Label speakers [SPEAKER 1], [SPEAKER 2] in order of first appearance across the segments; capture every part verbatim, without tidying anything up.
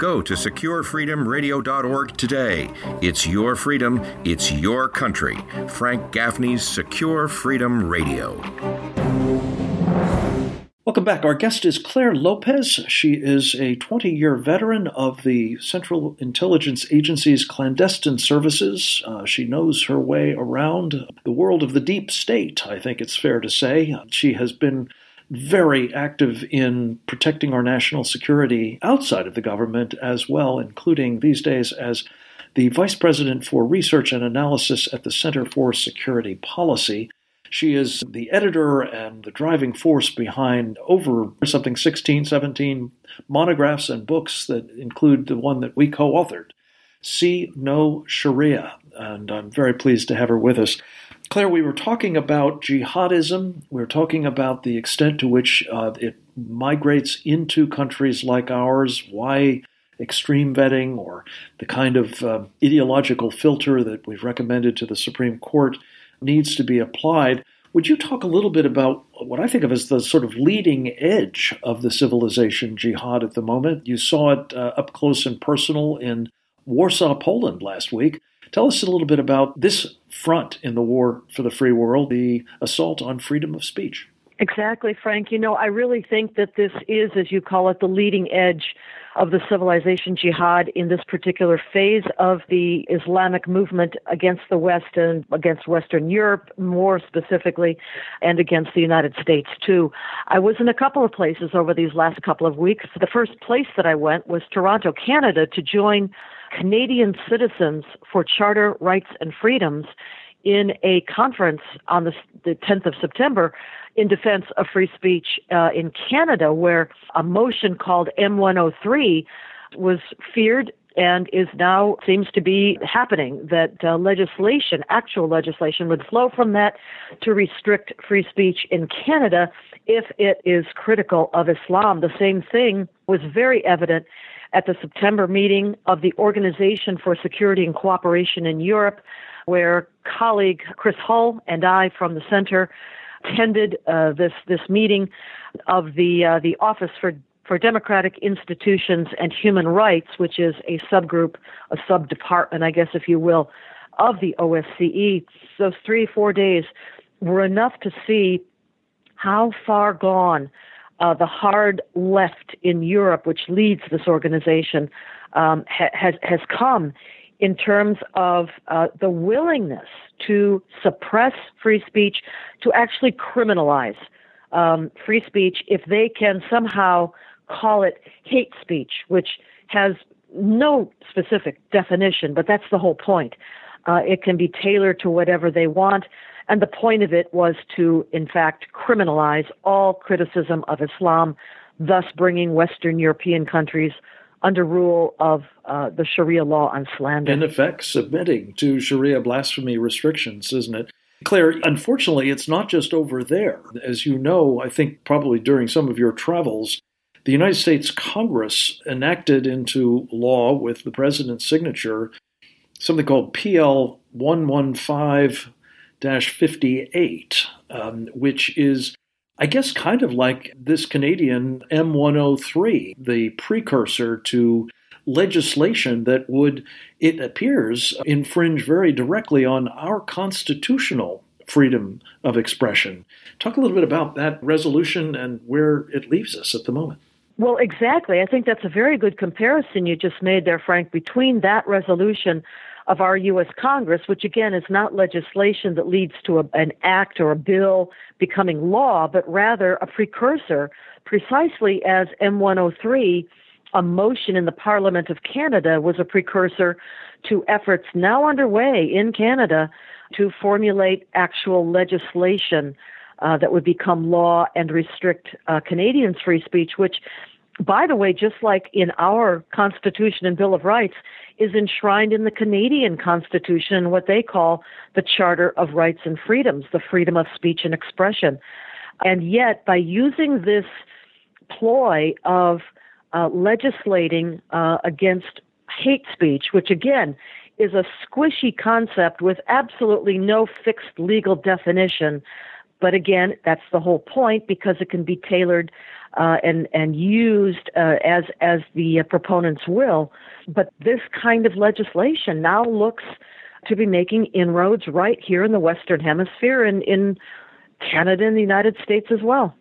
[SPEAKER 1] Go to secure freedom radio dot org today. It's your freedom. It's your country. Frank Gaffney's Secure Freedom Radio.
[SPEAKER 2] Welcome back. Our guest is Clare Lopez. She is a twenty-year veteran of the Central Intelligence Agency's clandestine services. Uh, she knows her way around the world of the deep state, I think it's fair to say. She has been very active in protecting our national security outside of the government as well, including these days as the Vice President for Research and Analysis at the Center for Security Policy. She is the editor and the driving force behind over something sixteen, seventeen monographs and books that include the one that we co-authored, See No Sharia. And I'm very pleased to have her with us. Clare, we were talking about jihadism. We were talking about the extent to which uh, it migrates into countries like ours, why extreme vetting or the kind of uh, ideological filter that we've recommended to the Supreme Court needs to be applied. Would you talk a little bit about what I think of as the sort of leading edge of the civilization jihad at the moment? You saw it uh, up close and personal in Warsaw, Poland last week. Tell us a little bit about this front in the war for the free world, the assault on freedom of speech.
[SPEAKER 3] Exactly, Frank. You know, I really think that this is, as you call it, the leading edge of the civilization jihad in this particular phase of the Islamic movement against the West and against Western Europe, more specifically, and against the United States, too. I was in a couple of places over these last couple of weeks. The first place that I went was Toronto, Canada, to join Canadian Citizens for Charter Rights and Freedoms in a conference on the, the tenth of September in defense of free speech uh, in Canada, where a motion called M one oh three was feared and is now seems to be happening, that uh, legislation, actual legislation, would flow from that to restrict free speech in Canada if it is critical of Islam. The same thing was very evident at the September meeting of the Organization for Security and Cooperation in Europe, where colleague Chris Hull and I from the center attended uh, this this meeting of the uh, the Office for for Democratic Institutions and Human Rights, which is a subgroup, a sub-department, I guess, if you will, of the O S C E. Those three, four days were enough to see how far gone uh, the hard left in Europe, which leads this organization, um, ha- has has come in terms of uh, the willingness to suppress free speech, to actually criminalize um, free speech if they can somehow call it hate speech, which has no specific definition, but that's the whole point. Uh, it can be tailored to whatever they want, and the point of it was to, in fact, criminalize all criticism of Islam, thus bringing Western European countries under rule of uh, the Sharia law on slander.
[SPEAKER 2] In effect, submitting to Sharia blasphemy restrictions, isn't it? Clare, unfortunately, it's not just over there. As you know, I think probably during some of your travels, the United States Congress enacted into law with the president's signature something called P L one fifteen dash fifty-eight, um, which is, I guess, kind of like this Canadian M one oh three, the precursor to legislation that would, it appears, infringe very directly on our constitutional freedom of expression. Talk a little bit about that resolution and where it leaves us at the moment.
[SPEAKER 3] Well, exactly. I think that's a very good comparison you just made there, Frank, between that resolution of our U S Congress, which again is not legislation that leads to a, an act or a bill becoming law, but rather a precursor, precisely as M one oh three, a motion in the Parliament of Canada, was a precursor to efforts now underway in Canada to formulate actual legislation uh, that would become law and restrict uh, Canadians' free speech, which, by the way, just like in our Constitution and Bill of Rights, is enshrined in the Canadian Constitution, what they call the Charter of Rights and Freedoms, the freedom of speech and expression. And yet, by using this ploy of uh, legislating uh, against hate speech, which again is a squishy concept with absolutely no fixed legal definition, But again, that's the whole point, because it can be tailored uh, and and used uh, as as the uh, proponents will. But this kind of legislation now looks to be making inroads right here in the Western Hemisphere and in Canada and the United States as well.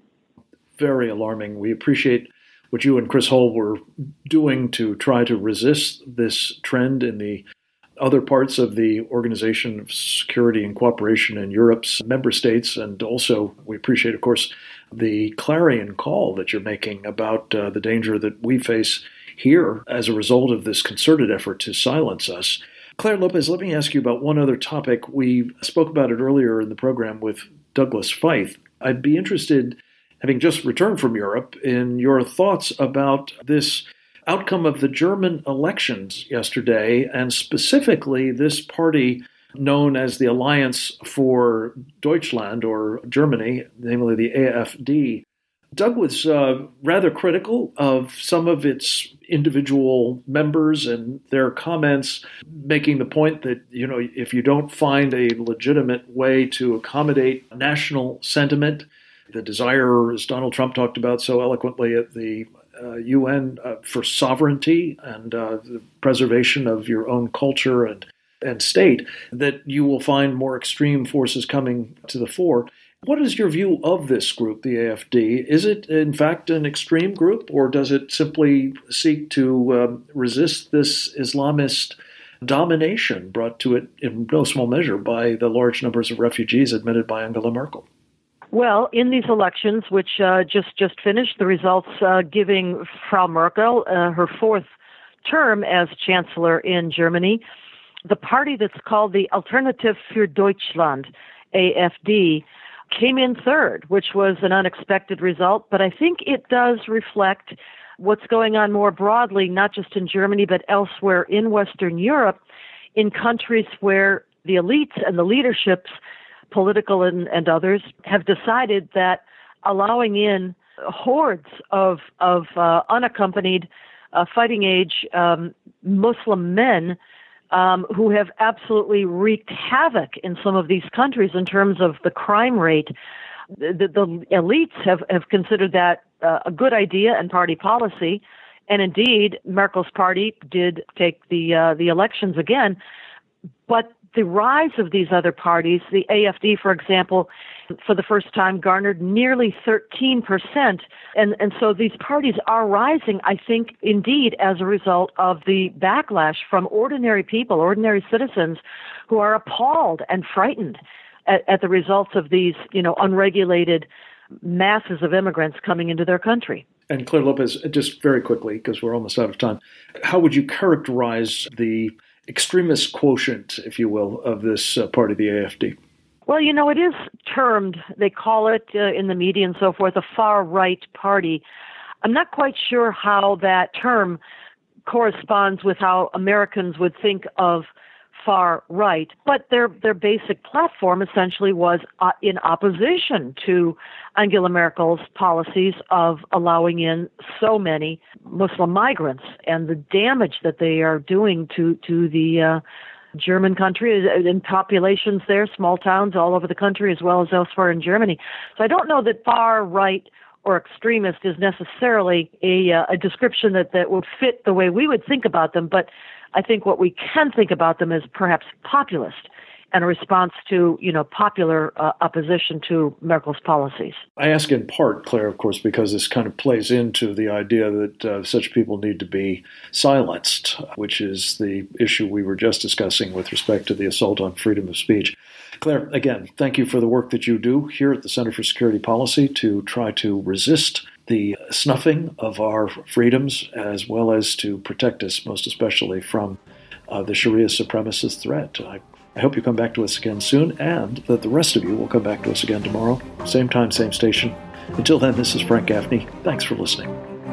[SPEAKER 2] Very alarming. We appreciate what you and Chris Hull were doing to try to resist this trend in the other parts of the Organization of Security and Cooperation in Europe's member states. And also, we appreciate, of course, the clarion call that you're making about uh, the danger that we face here as a result of this concerted effort to silence us. Claire Lopez, let me ask you about one other topic. We spoke about it earlier in the program with Douglas Feith. I'd be interested, having just returned from Europe, in your thoughts about this outcome of the German elections yesterday, and specifically this party known as the Alliance for Deutschland, or Germany, namely the A F D. Doug was uh, rather critical of some of its individual members and their comments, making the point that, you know, if you don't find a legitimate way to accommodate national sentiment, the desire, as Donald Trump talked about so eloquently at the uh, U N, uh, for sovereignty and uh, the preservation of your own culture and, and state, that you will find more extreme forces coming to the fore. What is your view of this group, the A F D? Is it, in fact, an extreme group, or does it simply seek to um, resist this Islamist domination brought to it in no small measure by the large numbers of refugees admitted by Angela Merkel?
[SPEAKER 3] Well, in these elections, which uh, just, just finished, the results uh, giving Frau Merkel uh, her fourth term as Chancellor in Germany, the party that's called the Alternative für Deutschland, A F D, came in third, which was an unexpected result. But I think it does reflect what's going on more broadly, not just in Germany, but elsewhere in Western Europe, in countries where the elites and the leaderships, political and, and others, have decided that allowing in hordes of, of uh, unaccompanied uh, fighting age um, Muslim men Um, who have absolutely wreaked havoc in some of these countries in terms of the crime rate. The, the elites have, have considered that uh, a good idea and party policy, and indeed, Merkel's party did take the uh, the elections again. But the rise of these other parties, the A F D, for example, for the first time garnered nearly thirteen percent. And, and so these parties are rising, I think, indeed, as a result of the backlash from ordinary people, ordinary citizens, who are appalled and frightened at, at the results of these, you know, unregulated masses of immigrants coming into their country.
[SPEAKER 2] And Claire Lopez, just very quickly, because we're almost out of time, how would you characterize the extremist quotient, if you will, of this uh, part of the A F D?
[SPEAKER 3] Well, you know, it is termed, they call it uh, in the media and so forth, a far-right party. I'm not quite sure how that term corresponds with how Americans would think of far-right, but their their basic platform essentially was uh, in opposition to Angela Merkel's policies of allowing in so many Muslim migrants and the damage that they are doing to, to the uh, German country and populations there, small towns all over the country as well as elsewhere in Germany. So I don't know that far-right or extremist is necessarily a, uh, a description that, that would fit the way we would think about them, but I think what we can think about them is perhaps populist and a response to, you know, popular uh, opposition to Merkel's policies.
[SPEAKER 2] I ask in part, Claire, of course, because this kind of plays into the idea that uh, such people need to be silenced, which is the issue we were just discussing with respect to the assault on freedom of speech. Claire, again, thank you for the work that you do here at the Center for Security Policy to try to resist the snuffing of our freedoms, as well as to protect us, most especially from uh, the Sharia supremacist threat. I, I hope you come back to us again soon, and that the rest of you will come back to us again tomorrow. Same time, same station. Until then, this is Frank Gaffney. Thanks for listening.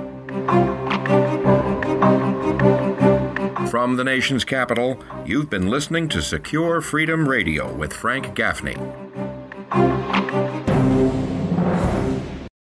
[SPEAKER 1] From the nation's capital, you've been listening to Secure Freedom Radio with Frank Gaffney.